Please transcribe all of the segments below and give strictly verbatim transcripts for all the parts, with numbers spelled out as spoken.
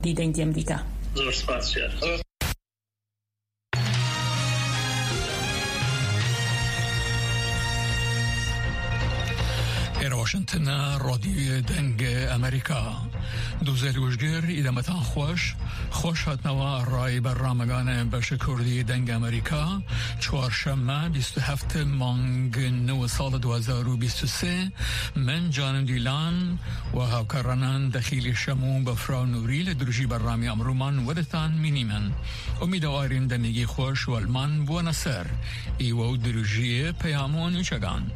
دیدنگی امریکا. زور سپاس جار. إلى واشنطن راديو دنگ أمريكا دوزل وشجر إذا متان خوش خوش هاتنوا رای برنامگان بش کردی دنگ أمريكا چهارشنبه بیست و هفت مانگ نو سال دو هزار و بیست و سه من جانم دیلان و هاوکارانان دخیل شمو بفرا نوری لدرجی برنامه امرومان ودتان مینیمن امیدواریم دنگی خوش و المان بو نصر ایو درجی پیامون چگان.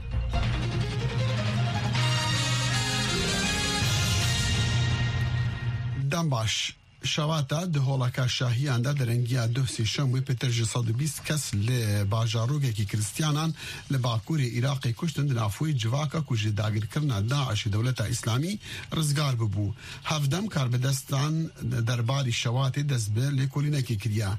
دنباش شواتا ده هولکا شاهیان دا درنگیا دو سیشم وی پتر جساد بیست کس لباجاروگه کی کریستیانان لباکوری عراقی کشتن دنافوی جواکا کجی داگر کرنا داعش دولت اسلامی رزگار ببو هفدم کار بدستان درباری شواتی دزبه لکولینه کی کریا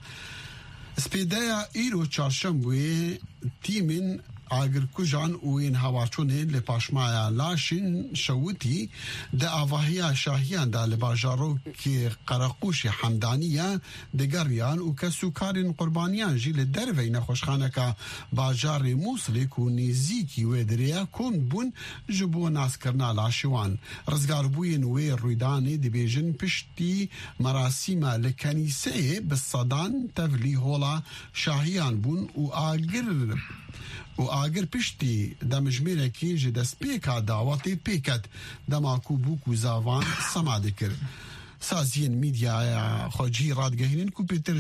سپیدایا ایرو چارشم وی تیمین آگر کجان وین هواچونه لپاشمایا لاشین شوتی ده آواهیا شاهیان ده لباجارو که قرقوش حمدانیه دگریان و کسوکارین قربانیان جی لدروی نخوشخانه که باجار موصلی که نیزیکی ویدریا کن بون جبو ناس کرنا لاشوان رزگار بوین وی رویدانی دی بیجن پشتی مراسیم لکنیسه بصدان تفلی هولا شاهیان بون و آگر و آگر پشتی دمجمیره کی جی دست پیکا دعوتی پیکت دماکو بوکو زاوان سماده کرد سازین میدیا خواجی رادگهینین کو پیتر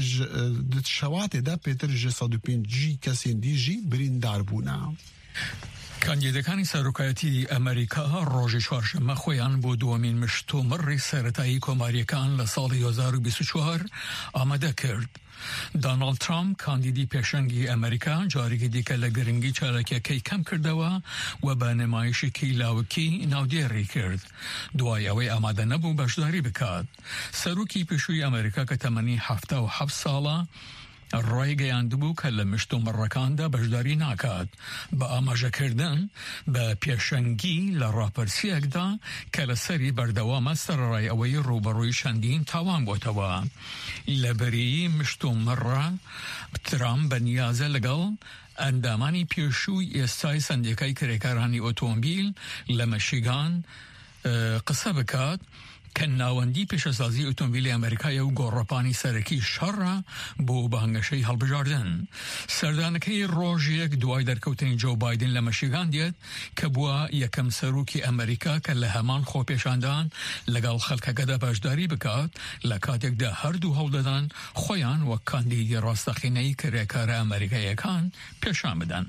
شواته دا پیتر جسد و پین جی کسین دی جی بریندار بونا. کاندیدکانی سروکایتی امریکا روز چهارشنبه خویان بو دومین مشتومر سرطایی کماریکان لسال دو هزار و بیست و چهار آماده کرد. دانالد ترامپ کاندیدی پیشنگی امریکا جاری دیگه لگرنگی چالکی کی کم کرده و و با نمایشی کی لاوکی نودیری کرد. دوای اوی آماده نبو باشداری بکاد. سروکی پیشوی امریکا که تمنی هفته و هفت ساله رای گیاند بو که لمشتو مرکان دا بجداری ناکاد با آماجه کردن با پیشنگی لراپرسی اگدا که لسری بردوام سر رای اوی روبروی شندین تاوان بوتوا لبری مشتو مره ترام بنیازه لگل اندامانی پیشوی استای سندیکای کرکارانی اتومبیل لمشیگان قصه بکاد که ناوندی پیشسازی اتومبیل امریکایی و گورپانی سرکی شر بو بانگشی هلبجاردن. سردانکی روز یک دوای در کوتنی جو بایدن لمشیگان دید که بوا یکم سروکی امریکا که لهمان خو پیشاندان لگل خلق گده باشداری بکاد لکات یک ده هر دو هول دادن خویان و کاندیدی راستخینهی که ریکار امریکایی کان پیشان بدن.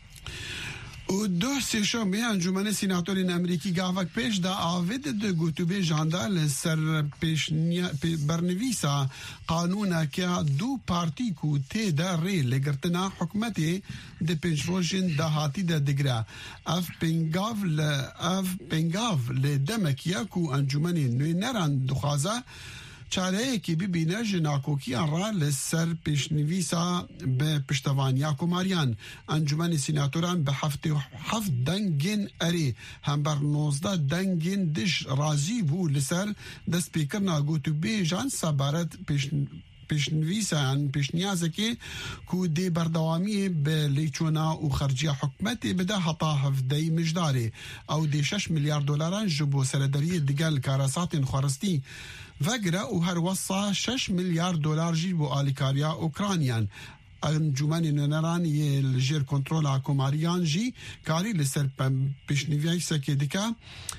و دو سیشم به انجمن سیناتورین امریکی گاوک پیش دا آوید ده گوتوبه جاندال سر پیش برنویسا قانونا که دو پارتی کو تی دا ری لگرتنا حکمتی ده پیش روشن دا هاتی دا دگرا اف پنگاف ل اف پنگاف لدمکیا کو انجمن نوی نران دخوازه چاره کی ببینه جناکوکی را لسر پیشنویسا به پشتوانیا کماریان انجمن سیناتوران به هفته هفت دنگین اری هم بر نوزده دنگین دش رازی بو لسر دست پیکر ناگوتو بیجان سبارت پیش پیشنویسان پیشنیازه که کو دی بردوامی به لیچونا و خرجی حکمتی بده حتا هفدهی مجداره او دی شش میلیارد دلاران جبو سرداری دیگل کاراسات خورستی وگره و هر وصا شش میلیارد دلار جی بو آلیکاریا اوکرانیان انجمن نران یه لجر کنترول حکوماریان جی کاری لسر پیشنویسه که دیگه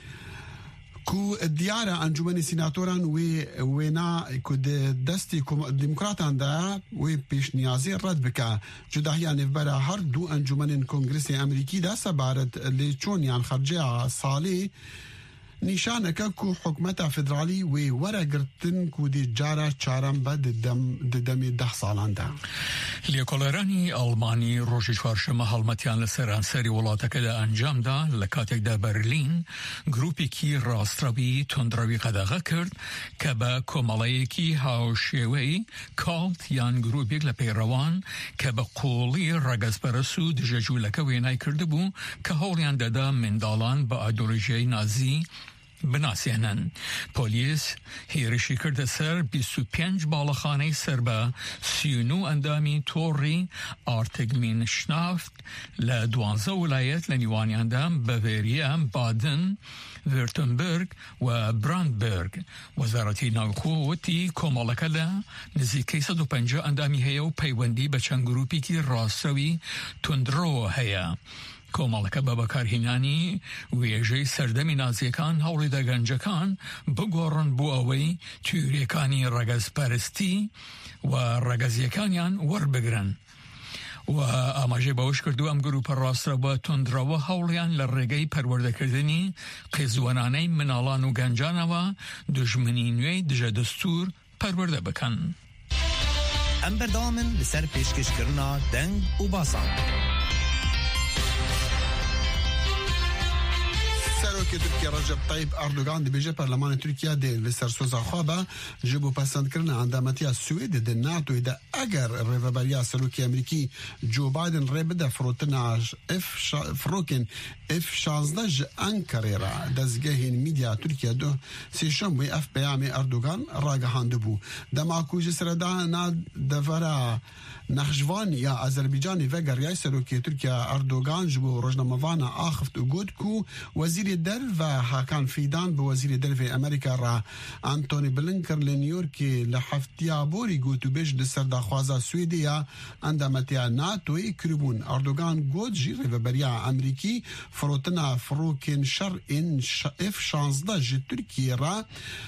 کو دیاره انجمن سیناتوران و وینا کو دستی دموکراتان دا و پیشنیازی رد بکا جداهیان برای هر دو انجمن کنگرس امریکی دا سبارت لیچونیان خرجه سالی نشانه که کو حکومت فدرالی و ورگرتن کو دی جارا چارم بعد دم دمی ده سالان ده. لیکولرانی آلمانی روز چهارشنبه حلمتیان لسران سری ولاته که ده انجام ده لکاتک ده برلین گروپی کی راستروی تندروی قدغه کرد که با کمالایی کی هاوشیوی کالت یان گروپی لپیروان که با قولی رگز برسو دجاجو لکه وینای کرده بو که هولیان ده ده مندالان با ایدولوژی نازی بناسیێنن. پۆلیس هێرشی کردە سەر بیست و پێنج باڵەخانەی سەر بە سی و نۆ ئەندامی تۆڕی ئارتگمینشنافت لە دوانزە وڵایەت لە نیوانیاندا بەڤێریە، بادن، ڤێرتنبرگ و براندبرگ. وەزارەتی ناوخۆوەتی کۆمەڵەکە لە نزیکەی سەد و پەنجا ئەندامی هەیە و پەیوەندی بە چەند گروپێکی ڕاستەوی توندرۆ هەیە. کۆمەڵەکە بە بەکارهێنانی وێژەی سەردەمی نازیەکان هەوڵێدا گەنجەکان بگۆڕن بۆ ئەوەی تیورەکانی ڕەگەزپەرستی و ڕەگەزیەکانیان وەربگرن. و ئاماژەی بەوەش کردو ئەم گروپە ڕاستەوە تۆندرەوە هەوڵیان لە ڕێگەی پەروەردەکردنی قێزوەنانەی مناڵان و گەنجانەوە دژمنی نوێی دژە دەستور پەروەردە بکەن. ئەم بەردەوامن لەسەر پێشکەشکردنا دەنگ و باسان. سەرۆکی تورکیا ڕەجەب طەیب ئەردۆغان دەبێژە پەرلەمانی تورکیا دێ لەسەر سۆزا خوا بە ji بۆ پەسەندکردنا ئەندامەتیە سوێدە دە ناتۆیدا ئەگەر ڕێڤەبەریە سەرۆکی ئەمریکی جو بایدن ڕێ بدە فرۆتنا فرۆکن ئف شانزدە ji ئەنکەرێرە. دەستگەهین میدیا تورکیا دو سێشەم وی ئەف پەیامی ئەردۆغان ڕاگەهاندبوو. دەماکو ji سەردانا دەڤەرە نەخشڤان یا ئەزەربیجانی ڤەگەریای سەرۆکی تورکیا ئەردۆغان ji بۆ ڕۆژنامەڤانە ئاخفت و گوت ku وەزیری دەرڤ هاکان فیدان بە وەزیری دەرڤی ئەمریکا ڕا ئانتۆنی بلینکن لە نیویۆرکی لە هەفتیا بۆری گوت و بێژ لەسەر داخوازا سوێدیا ئەندامەتیە ناتۆی کردبوون. ئەردۆغان گوت ژی ڕێڤەبەریە ئەمریکی فرۆتنا فرۆکên şerên ئف شانزدە ji Tirkiyê re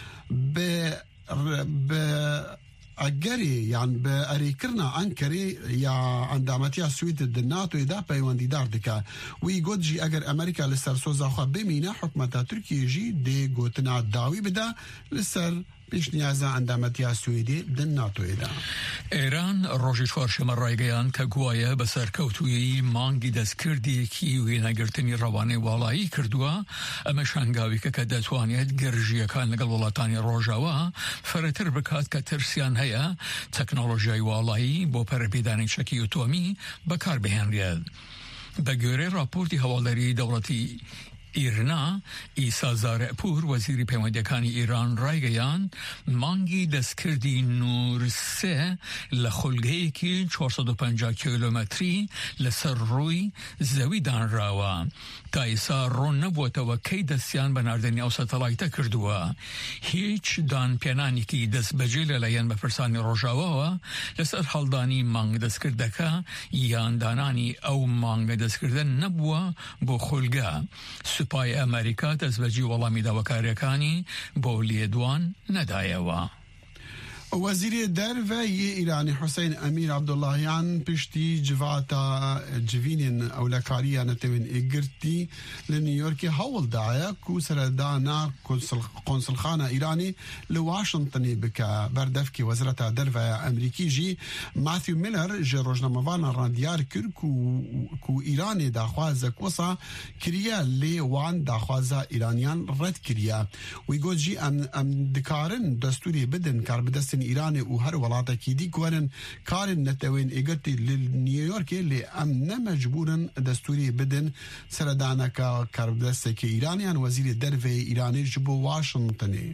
bi ئەگەری یان بە ئەریکردنا ئەنکەرێ یا ئەندامەتیە سوێدە دە ناتۆیدا پەیوەندیدار دکە. وی گوت ژی ئەگەر ئەمریکا لەسەر سۆزاخوا بمینە حکومەتە تورکیەژی دێ گوتنا داوی بدە لەسەر پێشنیازە ئەندامەتیە سوێدێ دە ناتۆیدا. ئێران ڕۆژی چوارشەمە ڕایگەیان کە گوایە بەسەر کەوتوویی مانگی دەستکردیەکی وێنەگرتنی ڕەوانەی واڵایی کردووە. ئەمە شانگاویکە کە دەتوانێت گەرژیەکان لەگەڵ وڵاتانی ڕۆژاوە فەرەتر بکات کە ترسیان هەیە تەکنۆلۆژیای واڵایی بۆ پەرەپێدانی شەکی ئۆتۆمی بەکاربهێنرێت. بە گوێرەی راپۆرتی هەواڵداری دەوڵەتی ئیرنا، ئیسا زارەپور وەزیری پەیوەندیەکانی ئیران ڕایگەیان مانگی دەستکردی نور سێ لە خولگەیەکی چوارسەد و پەنجا کیلۆمەتری لەسەر ڕووی زەوی دانراوە. تا ئێستا ڕوون نەبووەتەوە کەی دەستیان بە ناردنی ئەو سەتەلایتە کردووە. هیچ دانپێنانێکی دەستبەجێ لەلایەن بەپرسانی ڕۆژاوەوە لەسەر هەڵدانی مانگ دەستکردەکە یان دانانی ئەو مانگە دەستکردن نەبووە بۆ خولگە. سوپای ئەمریکا دەستبەجی وەڵامی داواکاریەکانی بۆ لێدوان نەدایەوە. وەزیری دەرڤەی ئیرانی حوسین ئەمیر عەبدوڵڵاهیان پشتی جڤاتە جڤینên ئەولەکاریە نەتەوێن ئێگرتی لە نیویۆرکی هەوڵدایە کو سەردانا قۆنسڵخانە ئیرانی لە واشنگتنی بکە. بەردەفکی وەزارەتە دەرڤە ئەمریکی ژی ماثیو میلەر ji ڕۆژنامەڤانە ڕاندیار کرد ku ئیرانê daxwaza kosa kiriye lê wan daxwaza îraniyan red kiriye. Wî got jî em dikarin destûrê bidin karbidestên ئیرانی و هەر وڵاتێکی دیگوەرن کارن نەتەوێن ئێگرتی لە نیویۆرکێ لێ ئەم نەمەجبورن دەستوری بدن سەردانەکە کاربدەستێکی ئیرانیان وەزیری دەرڤەی ئیرانی ji بۆ واشنگتنê.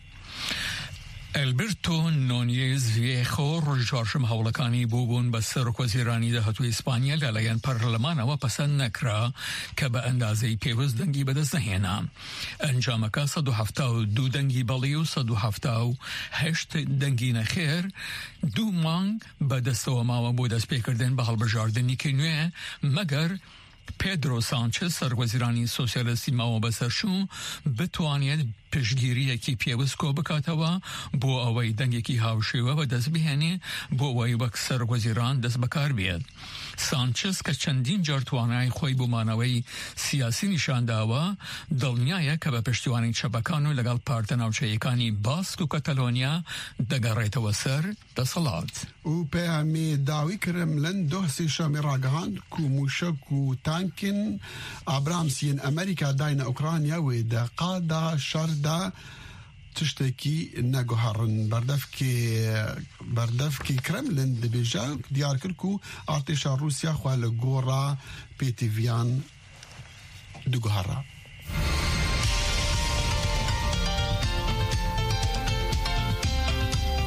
ئەلبرتۆ نۆنیێز ڤیێخۆ ڕۆژی چوارشەمە هەوڵەکانی بۆ بوون بە سەرۆکوەزیرانی داهاتووی ئیسپانیا لەلایەن پەرلەمانەوە پەسەند نەکرا کە بە ئەندازەی پێویست دەنگی بەدەست نەهێنا. ئەنجامەکە سەد و هەفتا و دوو دەنگی بەڵی و سەد و هەفتا و هەشت دەنگی نەخێر دوو مانگ بەدەستەوە ماوە بۆ دەستپێکردن بە هەڵبژاردنێکی نوێ مەگەر پێدرۆ سانچێز سەرۆکوەزیرانی سۆسیالیستی ماوە بەسەرشوو بتوانێت پشتگیریەکی پێویست کۆ بکاتەوە بۆ ئەوەی دەنگێکی هاوشێوە بەدەست بهێنێ بۆ ئەوەی وەک سەرۆکوەزیران دەست بەکار بێت. سانچێز کە چەندین جار توانای خۆی بۆ مانەوەی سیاسی نیشانداوە دڵنیایە کە بە پشتیوانی چەپەکان و لەگەڵ پارتە ناوچەیەکانی باسک و کەتەلۆنیا دەگەڕێتەوە سەر دەسەڵات. و پەیامی داوی کرملن دۆ سێشەمی ڕاگەهاند ku موشک و تانکن ئابرامسیên ئەمریکا داینە ئوکرانیا wê deqada şer da tiştekî neguherin. Berdevkê berdevkê Kremlin dibêje diyar kir ku artêşa Rûsya xwe li gora pêtîviyan diguhere.